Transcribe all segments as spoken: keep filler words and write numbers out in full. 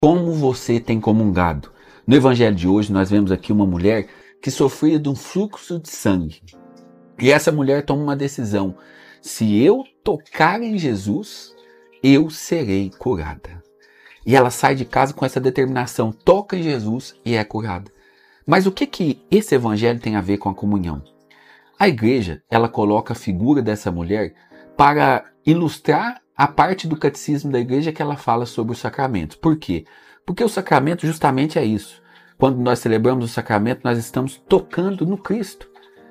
Como você tem comungado? No evangelho de hoje nós vemos aqui uma mulher que sofria de um fluxo de sangue. E essa mulher toma uma decisão. Se eu tocar em Jesus, eu serei curada. E ela sai de casa com essa determinação, toca em Jesus e é curada. Mas o que que esse evangelho tem a ver com a comunhão? A igreja, ela coloca a figura dessa mulher para ilustrar a parte do catecismo da igreja que ela fala sobre os sacramentos. Por quê? Porque o sacramento justamente é isso. Quando nós celebramos o sacramento, nós estamos tocando no Cristo.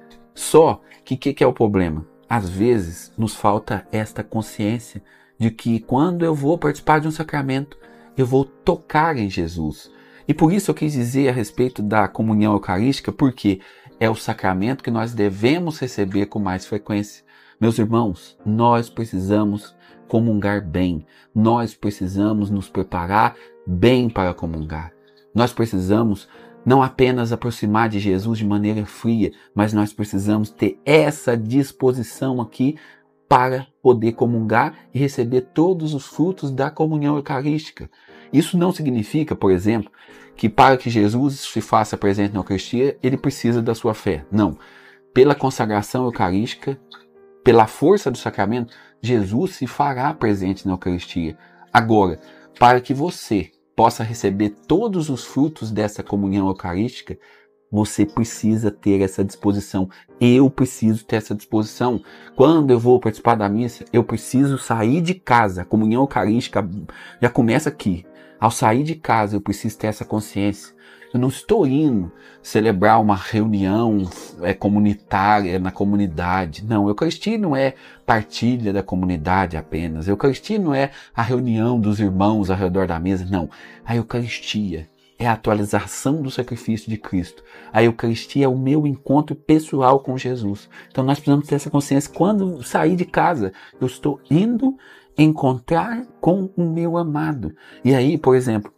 Só que o que, que é o problema? Às vezes nos falta esta consciência de que quando eu vou participar de um sacramento, eu vou tocar em Jesus. E por isso eu quis dizer a respeito da comunhão eucarística, porque é o sacramento que nós devemos receber com mais frequência. Meus irmãos, nós precisamos comungar bem. Nós precisamos nos preparar bem para comungar. Nós precisamos não apenas aproximar de Jesus de maneira fria, mas nós precisamos ter essa disposição aqui para poder comungar e receber todos os frutos da comunhão eucarística. Isso não significa, por exemplo, que para que Jesus se faça presente na Eucaristia, ele precisa da sua fé. Não. Pela consagração eucarística, pela força do sacramento, Jesus se fará presente na Eucaristia. Agora, para que você possa receber todos os frutos dessa comunhão eucarística, você precisa ter essa disposição. Eu preciso ter essa disposição. Quando eu vou participar da missa, eu preciso sair de casa. A comunhão eucarística já começa aqui. Ao sair de casa, eu preciso ter essa consciência. Eu não estou indo celebrar uma reunião é, comunitária na comunidade. Não, a Eucaristia não é partilha da comunidade apenas. A Eucaristia não é a reunião dos irmãos ao redor da mesa. Não, a Eucaristia é a atualização do sacrifício de Cristo. A Eucaristia é o meu encontro pessoal com Jesus. Então nós precisamos ter essa consciência. Quando sair de casa, eu estou indo encontrar com o meu amado. E aí, por exemplo,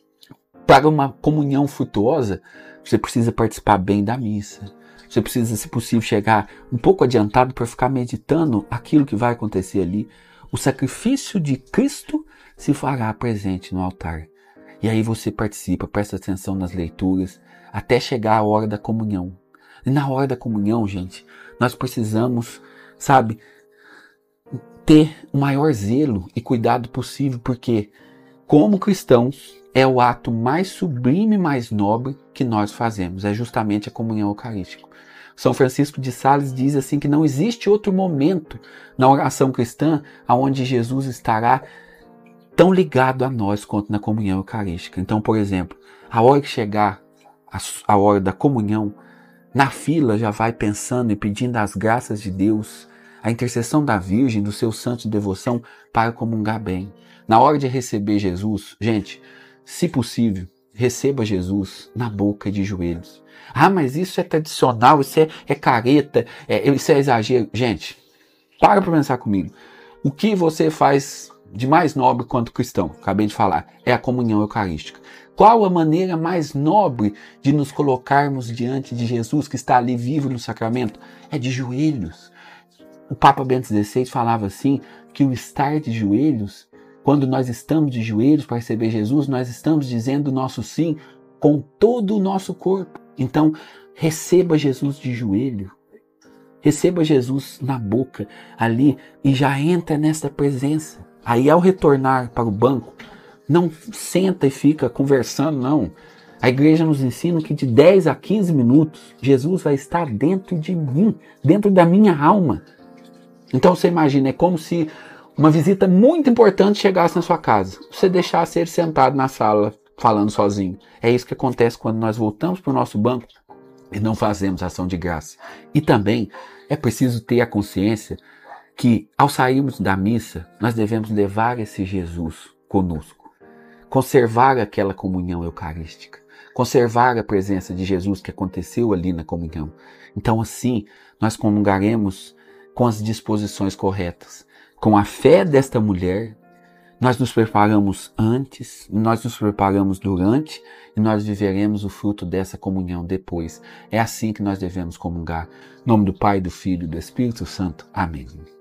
para uma comunhão frutuosa, você precisa participar bem da missa. Você precisa, se possível, chegar um pouco adiantado para ficar meditando aquilo que vai acontecer ali. O sacrifício de Cristo se fará presente no altar. E aí você participa, presta atenção nas leituras, até chegar a hora da comunhão. E na hora da comunhão, gente, nós precisamos, sabe, ter o maior zelo e cuidado possível, porque, como cristãos, é o ato mais sublime e mais nobre que nós fazemos. É justamente a comunhão eucarística. São Francisco de Sales diz assim que não existe outro momento na oração cristã onde Jesus estará tão ligado a nós quanto na comunhão eucarística. Então, por exemplo, a hora que chegar a, a hora da comunhão, na fila já vai pensando e pedindo as graças de Deus, a intercessão da Virgem, do seu santo de devoção para comungar bem. Na hora de receber Jesus, gente, se possível, receba Jesus na boca e de joelhos. Ah, mas isso é tradicional, isso é, é careta, é, isso é exagero. Gente, para para pensar comigo. O que você faz de mais nobre quanto cristão, acabei de falar, é a comunhão eucarística. Qual a maneira mais nobre de nos colocarmos diante de Jesus que está ali vivo no sacramento? É de joelhos. O Papa Bento dezesseis falava assim, que o estar de joelhos, quando nós estamos de joelhos para receber Jesus, nós estamos dizendo o nosso sim com todo o nosso corpo. Então, receba Jesus de joelho. Receba Jesus na boca, ali, e já entra nessa presença. Aí, ao retornar para o banco, não senta e fica conversando, não. A igreja nos ensina que de dez a quinze minutos, Jesus vai estar dentro de mim, dentro da minha alma. Então, você imagina, é como se uma visita muito importante chegasse na sua casa. Você deixasse ele sentado na sala, falando sozinho. É isso que acontece quando nós voltamos para o nosso banco e não fazemos ação de graça. E também é preciso ter a consciência que, ao sairmos da missa, nós devemos levar esse Jesus conosco. Conservar aquela comunhão eucarística. Conservar a presença de Jesus que aconteceu ali na comunhão. Então, assim, nós comungaremos com as disposições corretas. Com a fé desta mulher, nós nos preparamos antes, nós nos preparamos durante e nós viveremos o fruto dessa comunhão depois. É assim que nós devemos comungar. Em nome do Pai, do Filho e do Espírito Santo. Amém.